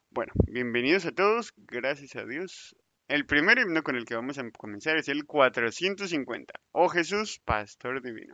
Bueno, bienvenidos a todos, gracias a Dios. El primer himno con el que vamos a comenzar es el 450. Oh Jesús, Pastor Divino.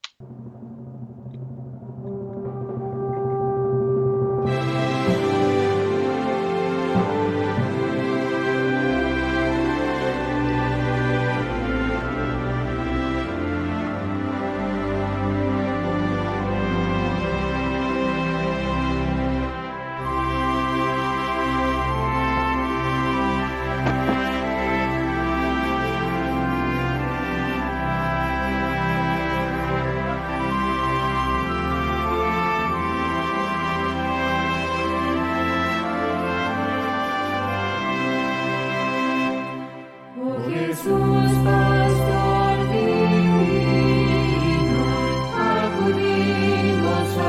Oh Jesús, Pastor divino, acudimos a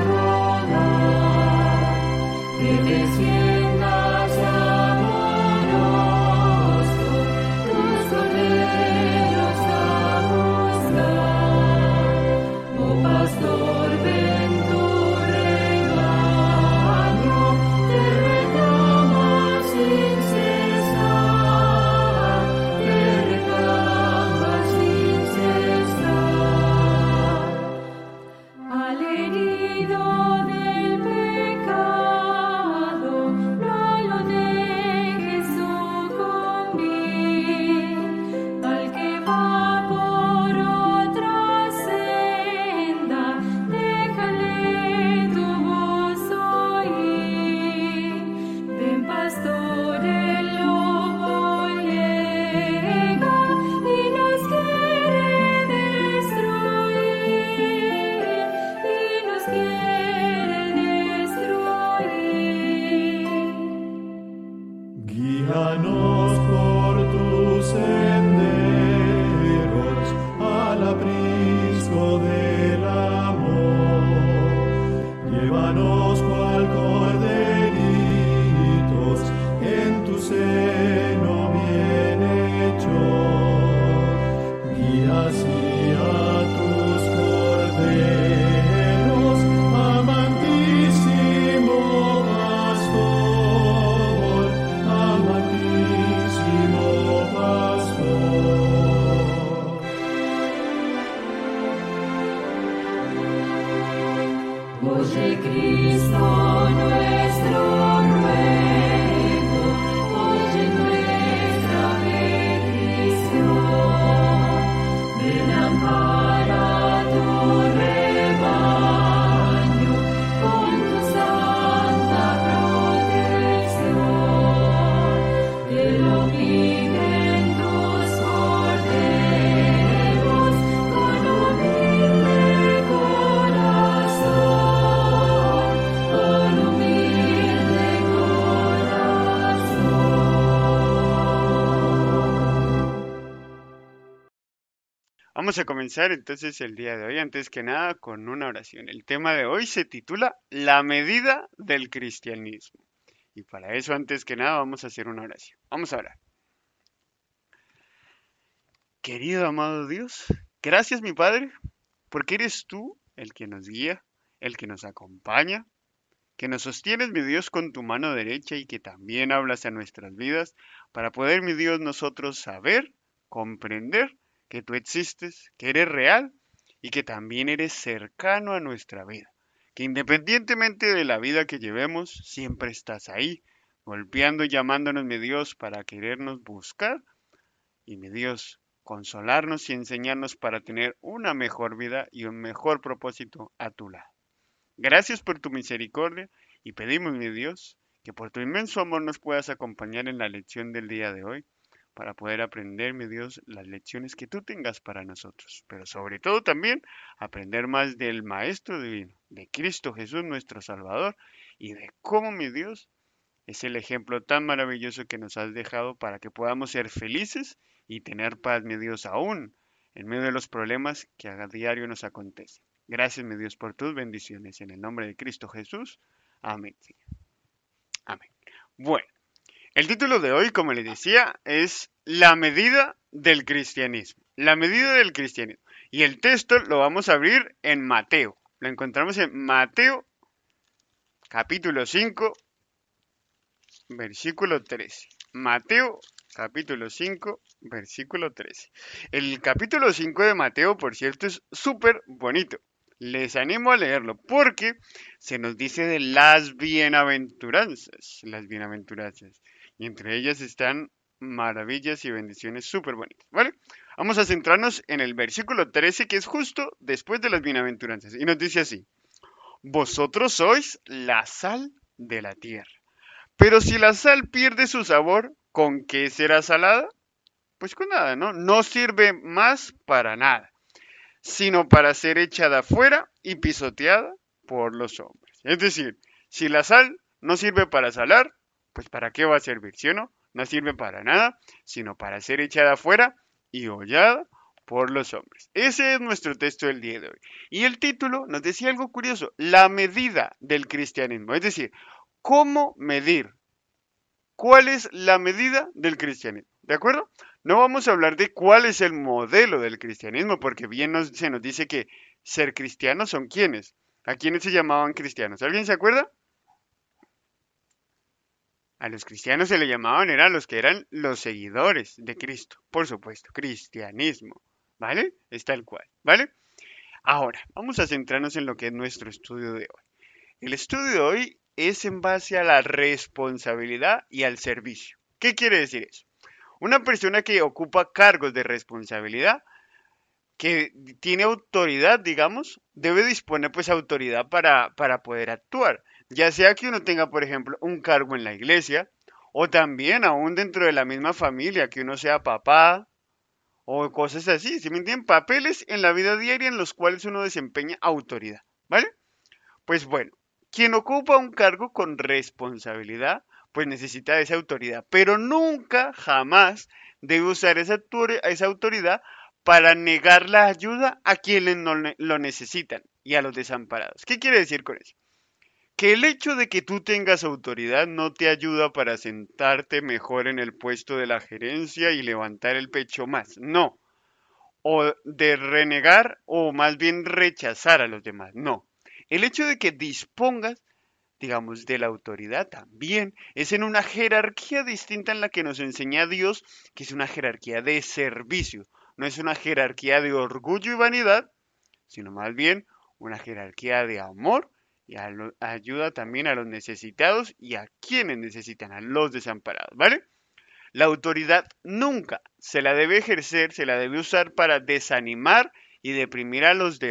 rogar que desciendas amoroso, tus corderos a buscar. Oh Pastor, ven tu rebaño, te reclama sin cesar, te reclama sin cesar. Al herido del pecado, no lo dejes sucumbir. Al que va por otra senda, déjale tu voz oír. Ven, pastor, el lobo llega y nos quiere destruir, y nos quiere destruir. Guíanos por tus senderos al aprisco del amor. Llévanos cual corderitos en tu seno bienhechor. Guía así a tus corderos, amantísimo pastor, amantísimo pastor. Oye Cristo nuestro ruego, oye nuestra petición. Ven ampara tu rebaño con tu santa protección. Te lo piden tus corderos con humilde corazón, con humilde corazón. Vamos a comenzar entonces el día de hoy, antes que nada, con una oración. El tema de hoy se titula La medida del cristianismo. Y para eso, antes que nada, vamos a hacer una oración. Vamos a orar. Querido amado Dios, gracias mi Padre, porque eres tú el que nos guía, el que nos acompaña, que nos sostienes, mi Dios, con tu mano derecha y que también hablas a nuestras vidas para poder, mi Dios, nosotros saber, comprender que tú existes, que eres real y que también eres cercano a nuestra vida, que independientemente de la vida que llevemos, siempre estás ahí, golpeando y llamándonos, mi Dios, para querernos buscar y, mi Dios, consolarnos y enseñarnos para tener una mejor vida y un mejor propósito a tu lado. Gracias por tu misericordia y pedimos, mi Dios, que por tu inmenso amor nos puedas acompañar en la lección del día de hoy para poder aprender, mi Dios, las lecciones que tú tengas para nosotros, pero sobre todo también aprender más del Maestro Divino, de Cristo Jesús nuestro Salvador y de cómo, mi Dios, es el ejemplo tan maravilloso que nos has dejado para que podamos ser felices y tener paz, mi Dios, aún en medio de los problemas que a diario nos acontecen. Gracias, mi Dios, por tus bendiciones. En el nombre de Cristo Jesús. Amén. Señor. Amén. Bueno, el título de hoy, como les decía, es La medida del cristianismo. La medida del cristianismo. Y el texto lo vamos a abrir en Mateo. Lo encontramos en Mateo, capítulo 5, versículo 13. Mateo, capítulo 5, versículo 13. El capítulo 5 de Mateo, por cierto, es súper bonito. Les animo a leerlo porque se nos dice de las bienaventuranzas, las bienaventuranzas. Y entre ellas están maravillas y bendiciones súper bonitas, ¿vale? Vamos a centrarnos en el versículo 13, que es justo después de las bienaventuranzas. Y nos dice así: vosotros sois la sal de la tierra. Pero si la sal pierde su sabor, ¿con qué será salada? Pues con nada, ¿no? No sirve más para nada, sino para ser echada afuera y pisoteada por los hombres. Es decir, si la sal no sirve para salar, pues ¿para qué va a servir? ¿Sí o no? No sirve para nada, sino para ser echada afuera y hollada por los hombres. Ese es nuestro texto del día de hoy. Y el título nos decía algo curioso: la medida del cristianismo. Es decir, ¿cómo medir? ¿Cuál es la medida del cristianismo? ¿De acuerdo? No vamos a hablar de cuál es el modelo del cristianismo, porque bien se nos dice que ser cristianos son quienes. ¿A quiénes se llamaban cristianos? ¿Alguien se acuerda? A los cristianos se le llamaban, eran los que eran los seguidores de Cristo. Por supuesto, cristianismo. ¿Vale? Es tal cual. ¿Vale? Ahora, vamos a centrarnos en lo que es nuestro estudio de hoy. El estudio de hoy es en base a la responsabilidad y al servicio. ¿Qué quiere decir eso? Una persona que ocupa cargos de responsabilidad, que tiene autoridad, digamos, debe disponer pues autoridad para poder actuar. Ya sea que uno tenga, por ejemplo, un cargo en la iglesia, o también aún dentro de la misma familia, que uno sea papá, o cosas así, ¿sí me entienden? Papeles en la vida diaria en los cuales uno desempeña autoridad, ¿vale? Pues bueno, quien ocupa un cargo con responsabilidad, pues necesita esa autoridad, pero nunca, jamás debe usar esa autoridad para negar la ayuda a quienes no lo necesitan y a los desamparados. ¿Qué quiere decir con eso? Que el hecho de que tú tengas autoridad no te ayuda para sentarte mejor en el puesto de la gerencia y levantar el pecho más, no. O de renegar o más bien rechazar a los demás, no. El hecho de que dispongas, digamos, de la autoridad también es en una jerarquía distinta en la que nos enseña Dios, que es una jerarquía de servicio. No es una jerarquía de orgullo y vanidad, sino más bien una jerarquía de amor y ayuda también a los necesitados y a quienes necesitan, a los desamparados, ¿vale? La autoridad nunca se la debe ejercer, se la debe usar para desanimar y deprimir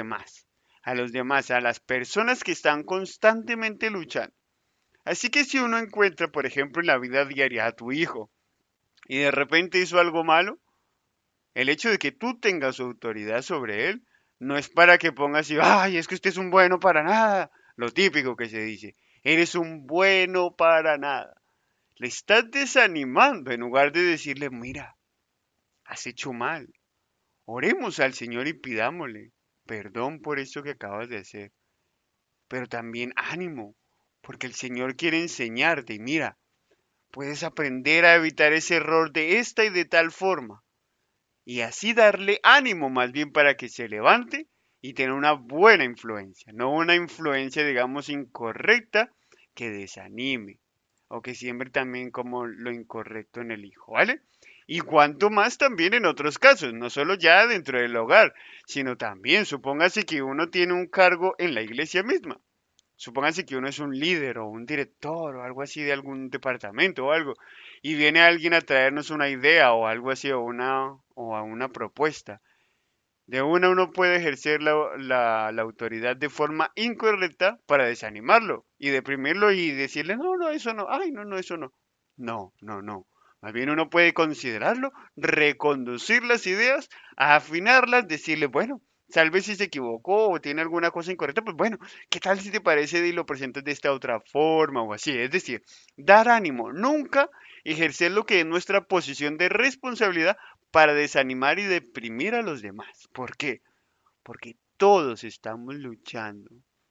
a las personas que están constantemente luchando. Así que si uno encuentra, por ejemplo, en la vida diaria a tu hijo y de repente hizo algo malo, el hecho de que tú tengas autoridad sobre él no es para que pongas y, ay, es que usted es un bueno para nada, lo típico que se dice, eres un bueno para nada. Le estás desanimando en lugar de decirle, mira, has hecho mal. Oremos al Señor y pidámosle perdón por esto que acabas de hacer. Pero también ánimo, porque el Señor quiere enseñarte y mira, puedes aprender a evitar ese error de esta y de tal forma. Y así darle ánimo más bien para que se levante y tener una buena influencia, no una influencia, digamos, incorrecta que desanime o que siembre también como lo incorrecto en el hijo, ¿vale? Y cuanto más también en otros casos, no solo ya dentro del hogar, sino también, supóngase que uno tiene un cargo en la iglesia misma. Supóngase que uno es un líder o un director o algo así de algún departamento o algo, y viene alguien a traernos una idea o algo así o a una propuesta. De una uno puede ejercer la autoridad de forma incorrecta para desanimarlo y deprimirlo y decirle, no, no, eso no, ay, no, no, eso no. No, no, no. Más bien uno puede considerarlo, reconducir las ideas, afinarlas, decirle, bueno, tal vez si se equivocó o tiene alguna cosa incorrecta, pues bueno, ¿qué tal si te parece y lo presentas de esta otra forma o así? Es decir, dar ánimo, nunca ejercer lo que es nuestra posición de responsabilidad para desanimar y deprimir a los demás. ¿Por qué? Porque todos estamos luchando,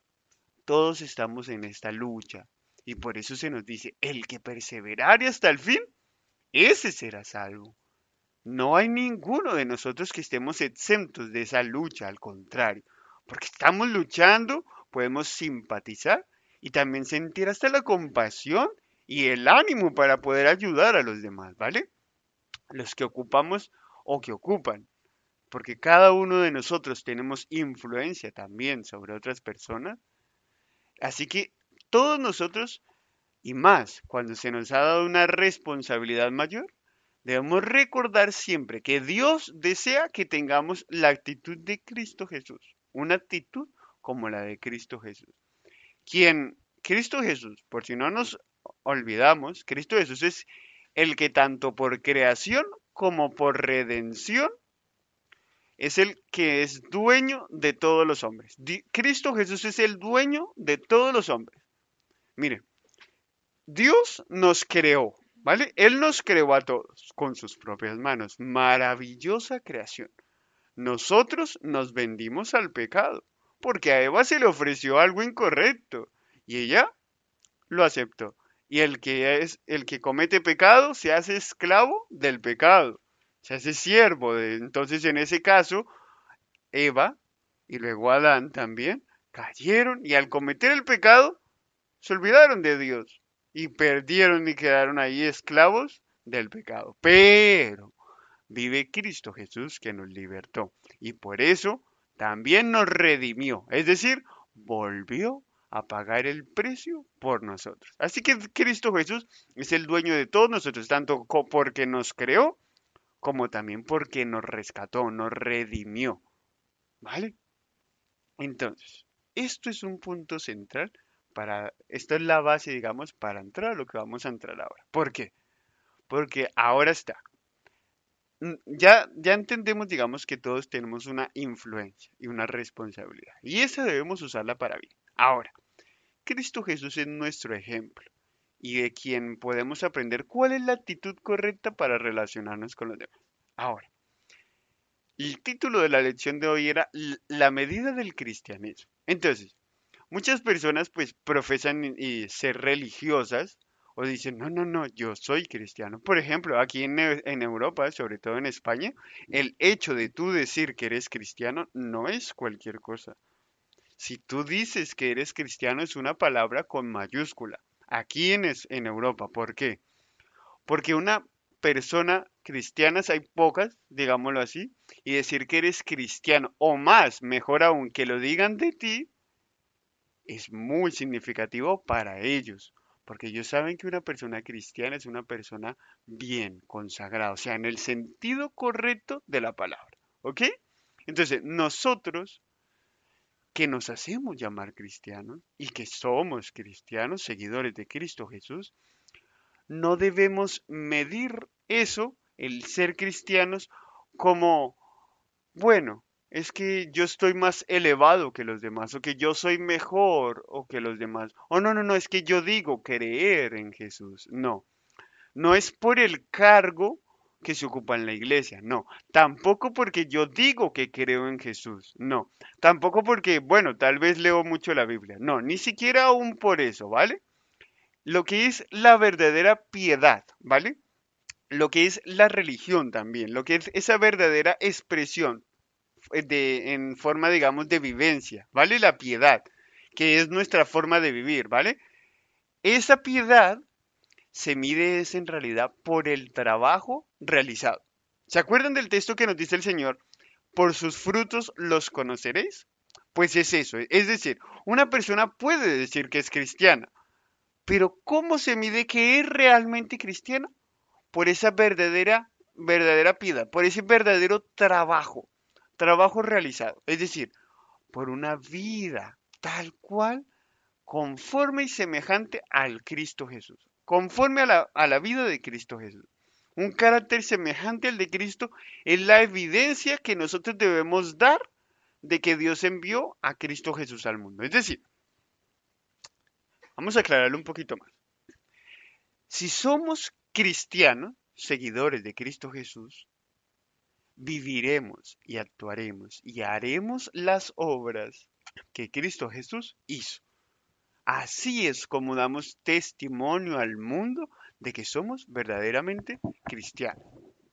todos estamos en esta lucha. Y por eso se nos dice, el que perseverare hasta el fin, ese será salvo. No hay ninguno de nosotros que estemos exentos de esa lucha, al contrario, porque estamos luchando, podemos simpatizar y también sentir hasta la compasión y el ánimo para poder ayudar a los demás, ¿vale? Los que ocupamos o que ocupan, porque cada uno de nosotros tenemos influencia también sobre otras personas, así que todos nosotros, y más cuando se nos ha dado una responsabilidad mayor, debemos recordar siempre que Dios desea que tengamos la actitud de Cristo Jesús, una actitud como la de Cristo Jesús. Quien, Cristo Jesús, por si no nos olvidamos, Cristo Jesús es el que tanto por creación como por redención es el que es dueño de todos los hombres. Cristo Jesús es el dueño de todos los hombres. Mire, Dios nos creó, ¿vale? Él nos creó a todos con sus propias manos. Maravillosa creación. Nosotros nos vendimos al pecado, porque a Eva se le ofreció algo incorrecto y ella lo aceptó. Y el que comete pecado se hace esclavo del pecado, se hace siervo de. Entonces, en ese caso, Eva y luego Adán también cayeron y al cometer el pecado se olvidaron de Dios y perdieron y quedaron ahí esclavos del pecado. Pero vive Cristo Jesús que nos libertó y por eso también nos redimió, es decir, volvió a pagar el precio por nosotros. Así que Cristo Jesús es el dueño de todos nosotros, tanto porque nos creó como también porque nos rescató, nos redimió, ¿vale? Entonces, esto es un punto central esto es la base, digamos, para entrar a lo que vamos a entrar ahora. ¿Por qué? Porque ahora está. Ya entendemos, digamos, que todos tenemos una influencia y una responsabilidad. Y esa debemos usarla para bien. Ahora, Cristo Jesús es nuestro ejemplo y de quien podemos aprender cuál es la actitud correcta para relacionarnos con los demás. Ahora, el título de la lección de hoy era la medida del cristianismo. Entonces, muchas personas pues profesan y ser religiosas o dicen, no, no, no, yo soy cristiano. Por ejemplo, aquí en Europa, sobre todo en España, el hecho de tú decir que eres cristiano no es cualquier cosa. Si tú dices que eres cristiano es una palabra con mayúscula. Aquí en Europa, ¿por qué? Porque una persona cristiana, hay pocas, digámoslo así, y decir que eres cristiano, o más, mejor aún, que lo digan de ti, es muy significativo para ellos, porque ellos saben que una persona cristiana es una persona bien consagrada, o sea, en el sentido correcto de la palabra, ¿ok? Entonces, nosotros que nos hacemos llamar cristianos y que somos cristianos, seguidores de Cristo Jesús, no debemos medir eso, el ser cristianos, como, bueno, es que yo estoy más elevado que los demás, o que yo soy mejor o que los demás. O no, no, no, es que yo digo creer en Jesús. No, no es por el cargo que se ocupa en la iglesia, no. Tampoco porque yo digo que creo en Jesús, no. Tampoco porque, bueno, tal vez leo mucho la Biblia, no, ni siquiera aún por eso, ¿vale? Lo que es la verdadera piedad, ¿vale? Lo que es la religión también, lo que es esa verdadera expresión en forma, digamos, de vivencia, ¿vale? La piedad, que es nuestra forma de vivir, ¿vale? Esa piedad se mide es en realidad por el trabajo realizado. ¿Se acuerdan del texto que nos dice el Señor? Por sus frutos los conoceréis. Pues es eso, es decir, una persona puede decir que es cristiana, pero ¿cómo se mide que es realmente cristiana? Por esa verdadera piedad, por ese verdadero trabajo realizado, es decir, por una vida tal cual, conforme y semejante al Cristo Jesús, conforme a la vida de Cristo Jesús. Un carácter semejante al de Cristo es la evidencia que nosotros debemos dar de que Dios envió a Cristo Jesús al mundo. Es decir, vamos a aclararlo un poquito más. Si somos cristianos, seguidores de Cristo Jesús, viviremos y actuaremos y haremos las obras que Cristo Jesús hizo. Así es como damos testimonio al mundo de que somos verdaderamente cristianos.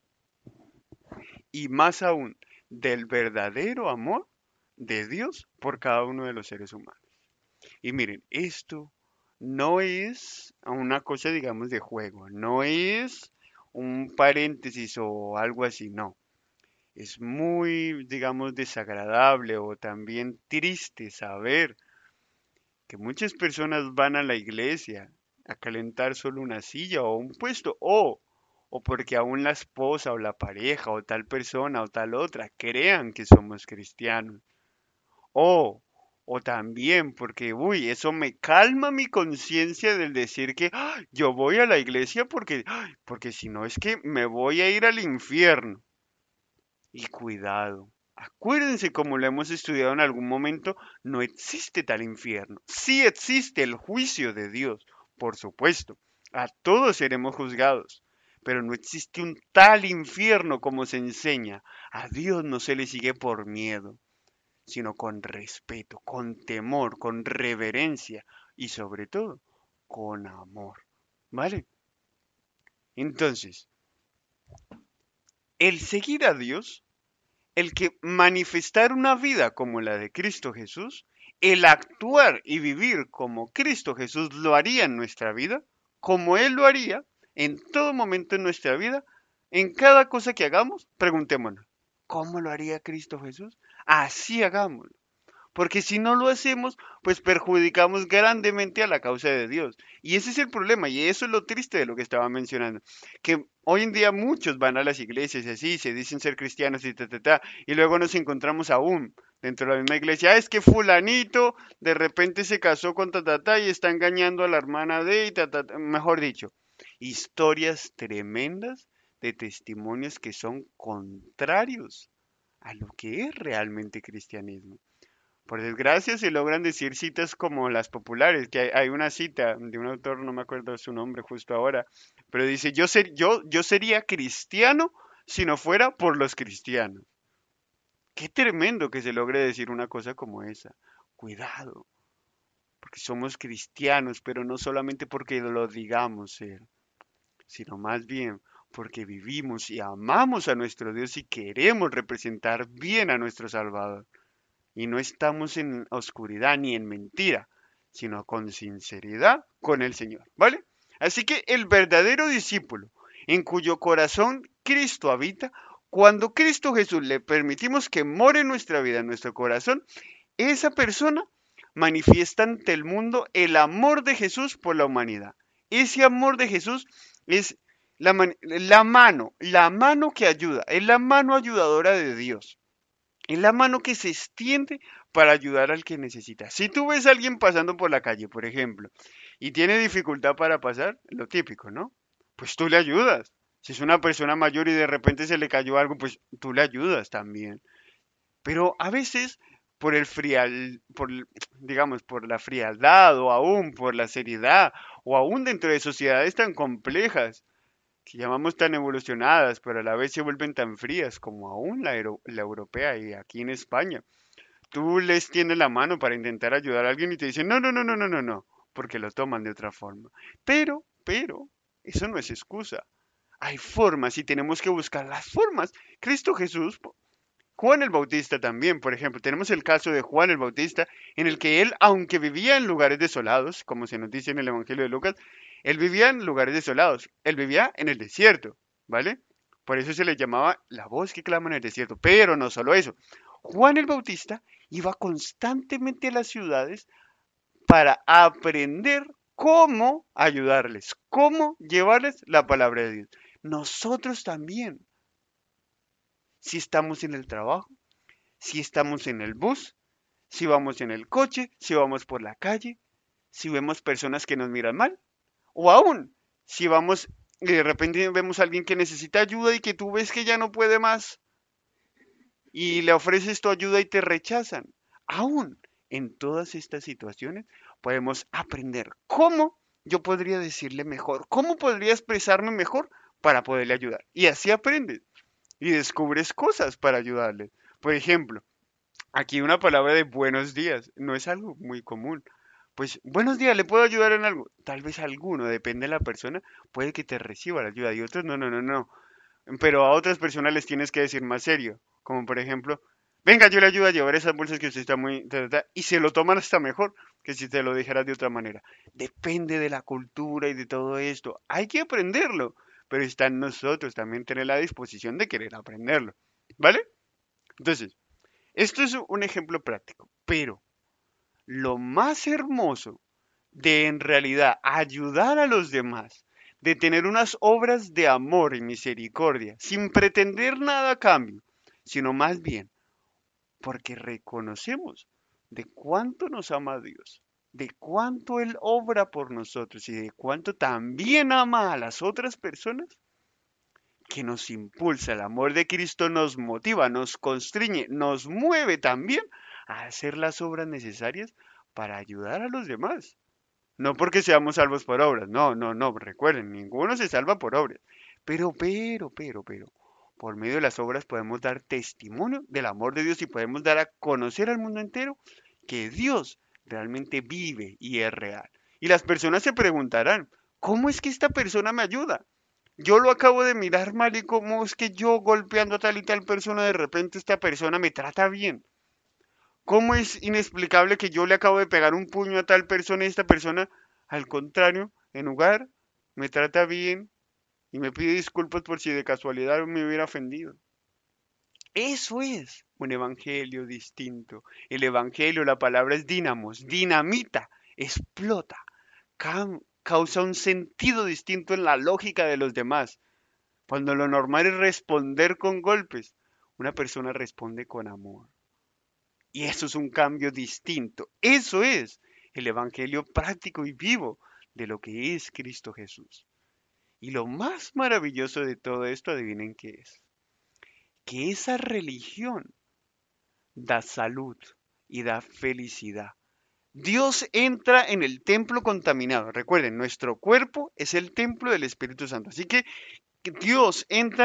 Y más aún, del verdadero amor de Dios por cada uno de los seres humanos. Y miren, esto no es una cosa, digamos, de juego, no es un paréntesis o algo así, no. Es muy, digamos, desagradable o también triste saber que muchas personas van a la iglesia a calentar solo una silla o un puesto, o porque aún la esposa o la pareja o tal persona o tal otra crean que somos cristianos, o, o también porque, uy, eso me calma mi conciencia del decir que yo voy a la iglesia porque si no es que me voy a ir al infierno. Y cuidado, acuérdense como lo hemos estudiado en algún momento, no existe tal infierno. Sí existe el juicio de Dios, por supuesto. A todos seremos juzgados. Pero no existe un tal infierno como se enseña. A Dios no se le sigue por miedo, sino con respeto, con temor, con reverencia y sobre todo con amor. ¿Vale? Entonces, el seguir a Dios, el que manifestar una vida como la de Cristo Jesús, el actuar y vivir como Cristo Jesús lo haría en nuestra vida, como Él lo haría en todo momento en nuestra vida, en cada cosa que hagamos, preguntémonos, ¿cómo lo haría Cristo Jesús? Así hagámoslo. Porque si no lo hacemos, pues perjudicamos grandemente a la causa de Dios. Y ese es el problema, y eso es lo triste de lo que estaba mencionando. Que hoy en día muchos van a las iglesias y así, se dicen ser cristianos y y luego nos encontramos aún dentro de la misma iglesia. Es que fulanito de repente se casó con y está engañando a la hermana de y mejor dicho, historias tremendas de testimonios que son contrarios a lo que es realmente cristianismo. Por desgracia se logran decir citas como las populares, que hay una cita de un autor, no me acuerdo su nombre justo ahora, pero dice, yo sería cristiano si no fuera por los cristianos. Qué tremendo que se logre decir una cosa como esa. Cuidado, porque somos cristianos, pero no solamente porque lo digamos ser, sino más bien porque vivimos y amamos a nuestro Dios y queremos representar bien a nuestro Salvador. Y no estamos en oscuridad ni en mentira, sino con sinceridad con el Señor, ¿vale? Así que el verdadero discípulo, en cuyo corazón Cristo habita, cuando Cristo Jesús le permitimos que more en nuestra vida, en nuestro corazón, esa persona manifiesta ante el mundo el amor de Jesús por la humanidad. Ese amor de Jesús es la mano que ayuda, es la mano ayudadora de Dios. Es la mano que se extiende para ayudar al que necesita. Si tú ves a alguien pasando por la calle, por ejemplo, y tiene dificultad para pasar, lo típico, ¿no? Pues tú le ayudas. Si es una persona mayor y de repente se le cayó algo, pues tú le ayudas también. Pero a veces por digamos, por la frialdad o aún por la seriedad o aún dentro de sociedades tan complejas, que llamamos tan evolucionadas, pero a la vez se vuelven tan frías como aún la europea y aquí en España. Tú les tienes la mano para intentar ayudar a alguien y te dicen, no, no, no, no, no, no, no, porque lo toman de otra forma. Pero, eso no es excusa. Hay formas y tenemos que buscar las formas. Cristo Jesús, Juan el Bautista también, por ejemplo, tenemos el caso de Juan el Bautista, en el que él, aunque vivía en lugares desolados, como se nos dice en el Evangelio de Lucas, él vivía en lugares desolados, él vivía en el desierto, ¿vale? Por eso se le llamaba la voz que clama en el desierto. Pero no solo eso, Juan el Bautista iba constantemente a las ciudades para aprender cómo ayudarles, cómo llevarles la palabra de Dios. Nosotros también, si estamos en el trabajo, si estamos en el bus, si vamos en el coche, si vamos por la calle, si vemos personas que nos miran mal, o aún si vamos y de repente vemos a alguien que necesita ayuda y que tú ves que ya no puede más y le ofreces tu ayuda y te rechazan. Aún en todas estas situaciones podemos aprender cómo yo podría decirle mejor, cómo podría expresarme mejor para poderle ayudar. Y así aprendes y descubres cosas para ayudarle. Por ejemplo, aquí una palabra de buenos días no es algo muy común. Pues buenos días, ¿le puedo ayudar en algo? Tal vez alguno, depende de la persona, puede que te reciba la ayuda y otros no, no, no, no. Pero a otras personas les tienes que decir más serio, como por ejemplo, Venga, yo le ayudo a llevar esas bolsas que usted está muy... y se lo toman hasta mejor que si te lo dijera de otra manera. Depende de la cultura y de todo esto. Hay que aprenderlo, pero está en nosotros también tener la disposición de querer aprenderlo. ¿Vale? Entonces, esto es un ejemplo práctico, pero lo más hermoso de en realidad ayudar a los demás, de tener unas obras de amor y misericordia, sin pretender nada a cambio, sino más bien porque reconocemos de cuánto nos ama Dios, de cuánto Él obra por nosotros y de cuánto también ama a las otras personas, que nos impulsa. El amor de Cristo nos motiva, nos constriñe, nos mueve también a hacer las obras necesarias para ayudar a los demás. No porque seamos salvos por obras, no, no, no, recuerden, ninguno se salva por obras. Pero, por medio de las obras podemos dar testimonio del amor de Dios y podemos dar a conocer al mundo entero que Dios realmente vive y es real. Y las personas se preguntarán, ¿cómo es que esta persona me ayuda? Yo lo acabo de mirar mal y cómo es que yo golpeando a tal y tal persona, de repente esta persona me trata bien. ¿Cómo es inexplicable que yo le acabo de pegar un puño a tal persona y esta persona, al contrario, en lugar, me trata bien y me pide disculpas por si de casualidad me hubiera ofendido? Eso es un evangelio distinto. El evangelio, la palabra es dínamos, dinamita, explota, causa un sentido distinto en la lógica de los demás. Cuando lo normal es responder con golpes, una persona responde con amor. Y eso es un cambio distinto. Eso es el evangelio práctico y vivo de lo que es Cristo Jesús. Y lo más maravilloso de todo esto, adivinen qué es. Que esa religión da salud y da felicidad. Dios entra en el templo contaminado. Recuerden, nuestro cuerpo es el templo del Espíritu Santo. Así que Dios entra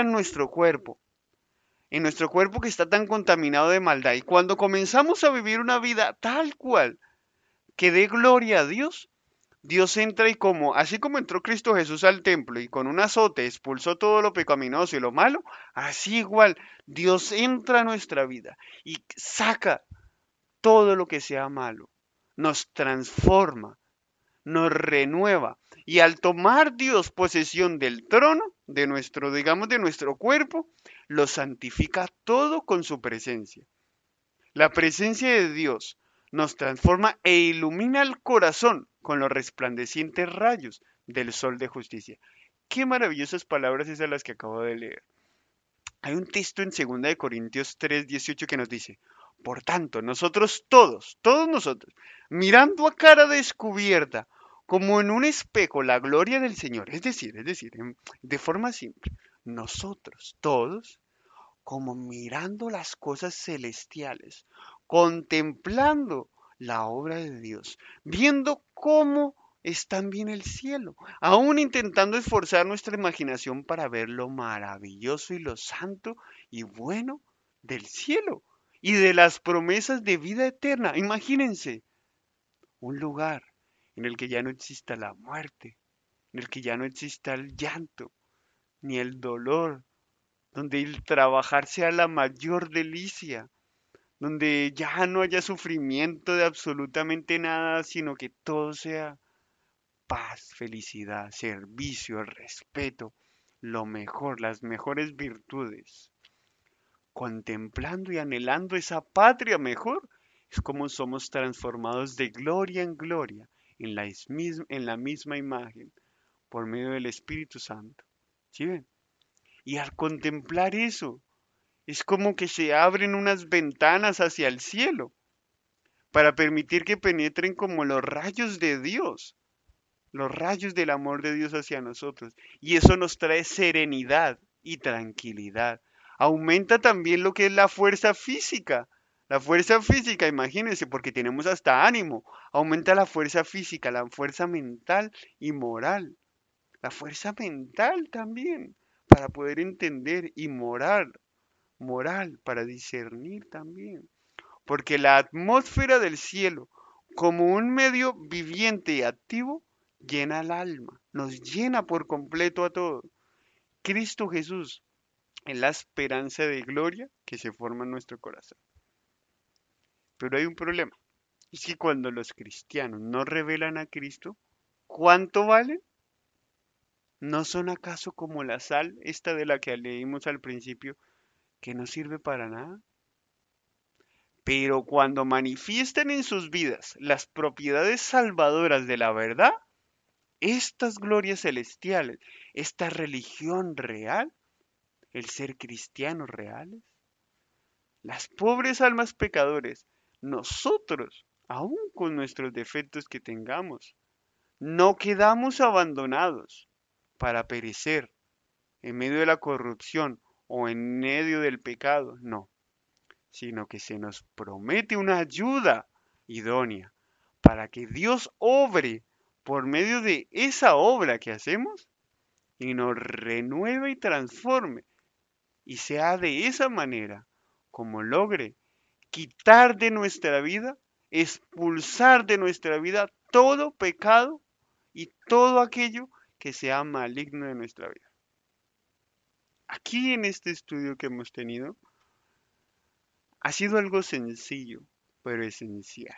en nuestro cuerpo que está tan contaminado de maldad. Y cuando comenzamos a vivir una vida tal cual, que dé gloria a Dios, Dios entra y como, así como entró Cristo Jesús al templo y con un azote expulsó todo lo pecaminoso y lo malo, así igual Dios entra a nuestra vida y saca todo lo que sea malo, nos transforma, nos renueva. Y al tomar Dios posesión del trono, de nuestro, digamos, de nuestro cuerpo, lo santifica todo con su presencia. La presencia de Dios nos transforma e ilumina el corazón con los resplandecientes rayos del sol de justicia. Qué maravillosas palabras esas las que acabo de leer. Hay un texto en 2 Corintios 3:18 que nos dice, por tanto, nosotros todos nosotros, mirando a cara descubierta, como en un espejo, la gloria del Señor, de forma simple, nosotros todos, como mirando las cosas celestiales, contemplando la obra de Dios, viendo cómo es también el cielo, aún intentando esforzar nuestra imaginación para ver lo maravilloso y lo santo y bueno del cielo y de las promesas de vida eterna. Imagínense un lugar en el que ya no exista la muerte, en el que ya no exista el llanto, ni el dolor, donde el trabajar sea la mayor delicia, donde ya no haya sufrimiento de absolutamente nada, sino que todo sea paz, felicidad, servicio, respeto, lo mejor, las mejores virtudes. Contemplando y anhelando esa patria mejor, es como somos transformados de gloria en gloria en la misma imagen por medio del Espíritu Santo. ¿Sí ven? Y al contemplar eso, es como que se abren unas ventanas hacia el cielo para permitir que penetren como los rayos de Dios, los rayos del amor de Dios hacia nosotros. Y eso nos trae serenidad y tranquilidad. Aumenta también lo que es la fuerza física. La fuerza física, imagínense, porque tenemos hasta ánimo. Aumenta la fuerza física, la fuerza mental y moral. La fuerza mental también, para poder entender y moral para discernir también. Porque la atmósfera del cielo, como un medio viviente y activo, llena el alma, nos llena por completo a todos. Cristo Jesús es la esperanza de gloria que se forma en nuestro corazón. Pero hay un problema. Es que cuando los cristianos no revelan a Cristo, ¿cuánto valen? ¿No son acaso como la sal, esta de la que leímos al principio, que no sirve para nada? Pero cuando manifiestan en sus vidas las propiedades salvadoras de la verdad, estas glorias celestiales, esta religión real, el ser cristianos reales, las pobres almas pecadores, nosotros, aun con nuestros defectos que tengamos, no quedamos abandonados para perecer en medio de la corrupción o en medio del pecado, no, sino que se nos promete una ayuda idónea para que Dios obre por medio de esa obra que hacemos y nos renueve y transforme y sea de esa manera como logre quitar de nuestra vida, expulsar de nuestra vida todo pecado y todo aquello que sea maligno de nuestra vida. Aquí en este estudio que hemos tenido, ha sido algo sencillo, pero esencial.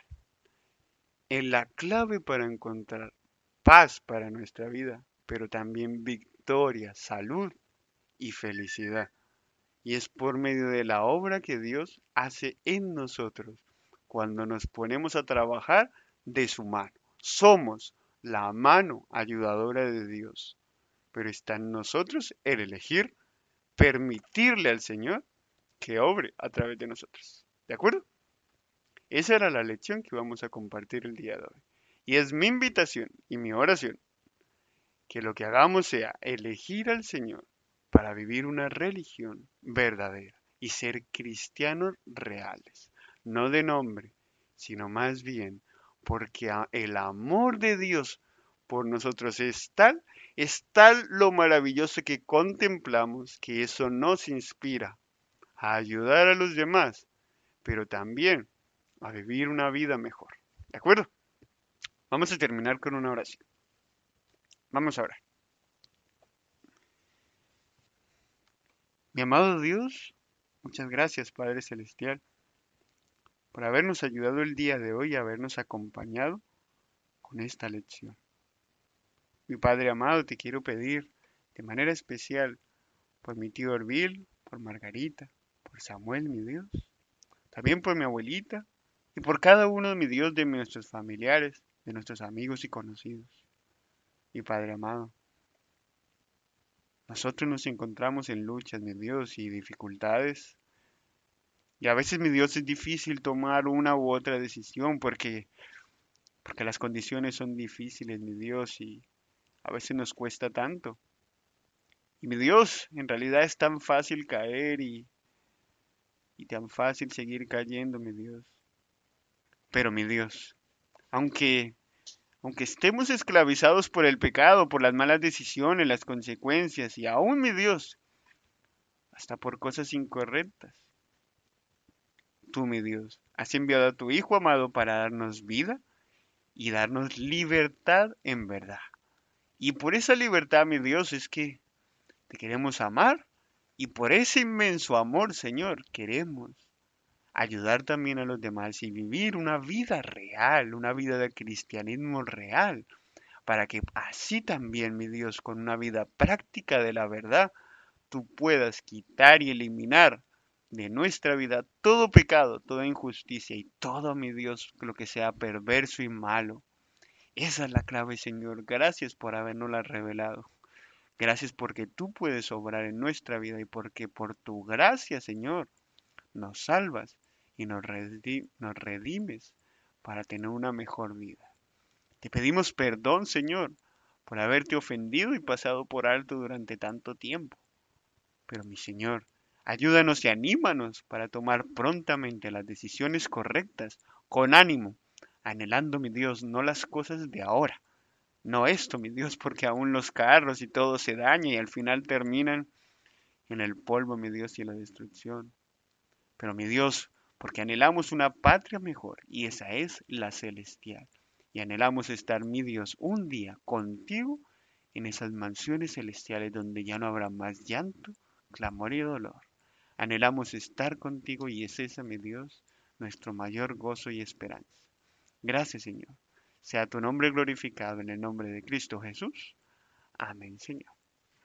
Es la clave para encontrar paz para nuestra vida, pero también victoria, salud y felicidad. Y es por medio de la obra que Dios hace en nosotros cuando nos ponemos a trabajar de su mano. Somos la mano ayudadora de Dios, pero está en nosotros el elegir, permitirle al Señor que obre a través de nosotros. ¿De acuerdo? Esa era la lección que vamos a compartir el día de hoy. Y es mi invitación y mi oración que lo que hagamos sea elegir al Señor para vivir una religión verdadera y ser cristianos reales, no de nombre, sino más bien porque el amor de Dios por nosotros es tal lo maravilloso que contemplamos que eso nos inspira a ayudar a los demás, pero también a vivir una vida mejor. ¿De acuerdo? Vamos a terminar con una oración. Vamos a orar. Mi amado Dios, muchas gracias, Padre Celestial, por habernos ayudado el día de hoy y habernos acompañado con esta lección. Mi Padre amado, te quiero pedir de manera especial por mi tío Orvil, por Margarita, por Samuel, mi Dios, también por mi abuelita y por cada uno, mi Dios, de nuestros familiares, de nuestros amigos y conocidos. Mi Padre amado, nosotros nos encontramos en luchas, mi Dios, y dificultades. Y a veces, mi Dios, es difícil tomar una u otra decisión porque las condiciones son difíciles, mi Dios, y a veces nos cuesta tanto. Y mi Dios, en realidad es tan fácil caer y tan fácil seguir cayendo, mi Dios. Pero mi Dios, aunque, aunque estemos esclavizados por el pecado, por las malas decisiones, las consecuencias, y aún, mi Dios, hasta por cosas incorrectas, tú, mi Dios, has enviado a tu Hijo amado para darnos vida y darnos libertad en verdad. Y por esa libertad, mi Dios, es que te queremos amar y por ese inmenso amor, Señor, queremos ayudar también a los demás y vivir una vida real, una vida de cristianismo real, para que así también, mi Dios, con una vida práctica de la verdad, tú puedas quitar y eliminar de nuestra vida todo pecado, toda injusticia y todo, mi Dios, lo que sea perverso y malo. Esa es la clave, Señor. Gracias por habernosla revelado. Gracias porque tú puedes obrar en nuestra vida y porque por tu gracia, Señor, nos salvas y nos redimes para tener una mejor vida. Te pedimos perdón, Señor, por haberte ofendido y pasado por alto durante tanto tiempo. Pero mi Señor, ayúdanos y anímanos para tomar prontamente las decisiones correctas, con ánimo, anhelando, mi Dios, no las cosas de ahora, no esto, mi Dios, porque aún los carros y todo se daña y al final terminan en el polvo, mi Dios, y en la destrucción. Pero mi Dios, porque anhelamos una patria mejor y esa es la celestial. Y anhelamos estar, mi Dios, un día contigo en esas mansiones celestiales donde ya no habrá más llanto, clamor y dolor. Anhelamos estar contigo y es esa, mi Dios, nuestro mayor gozo y esperanza. Gracias, Señor. Sea tu nombre glorificado en el nombre de Cristo Jesús. Amén, Señor.